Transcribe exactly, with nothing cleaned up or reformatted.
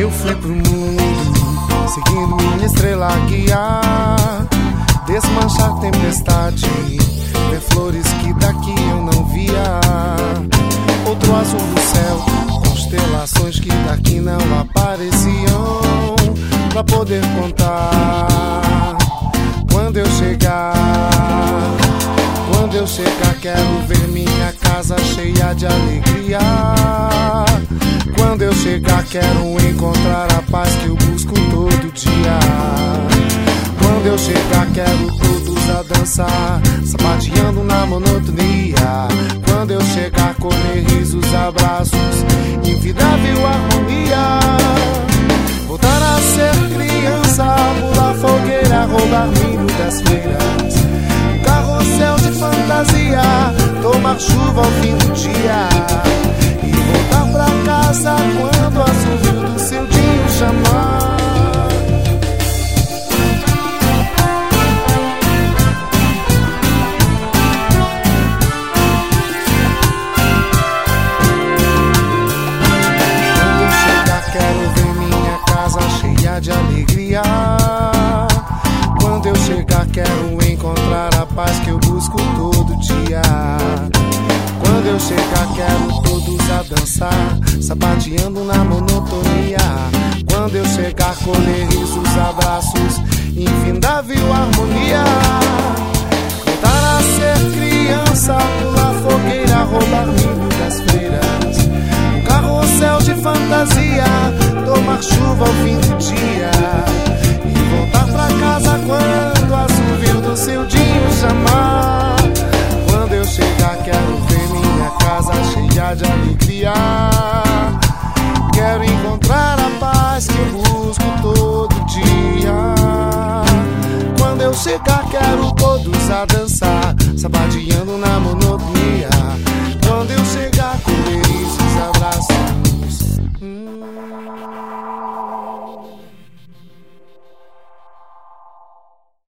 Eu fui pro mundo, seguindo minha estrela guiar, desmanchar tempestade, ver flores que daqui eu não via. Outro azul do céu, constelações que daqui não apareciam, pra poder contar. Quando eu chegar, quando eu chegar, quero ver minha casa cheia de alegria. Quando eu chegar, quero encontrar a paz que eu busco todo dia. Quando eu chegar, quero todos a dançar, sapateando na monotonia. Quando eu chegar, colher risos, abraços, infindável harmonia. Voltar a ser criança, pular fogueira, roubar milho das feiras, um carrossel de fantasia, tomar chuva ao fim do dia e voltar pra casa quando o azul do seu dia chamar. De alegria. Quando eu chegar, quero encontrar a paz que eu busco todo dia. Quando eu chegar, quero todos a dançar, sapateando na monotonia. Quando eu chegar, colher risos, abraços, infindável harmonia. Voltar a ser criança, pular fogueira, roubar milho das feiras, um carrossel de fantasia, tomar chuva ao fim do dia e voltar pra casa quando o azul do seu dia chamar. Quando eu chegar, quero ver minha casa cheia de alegria. Quero encontrar a paz que eu busco todo dia. Quando eu chegar, quero todos a dançar, sapateando na monotonia.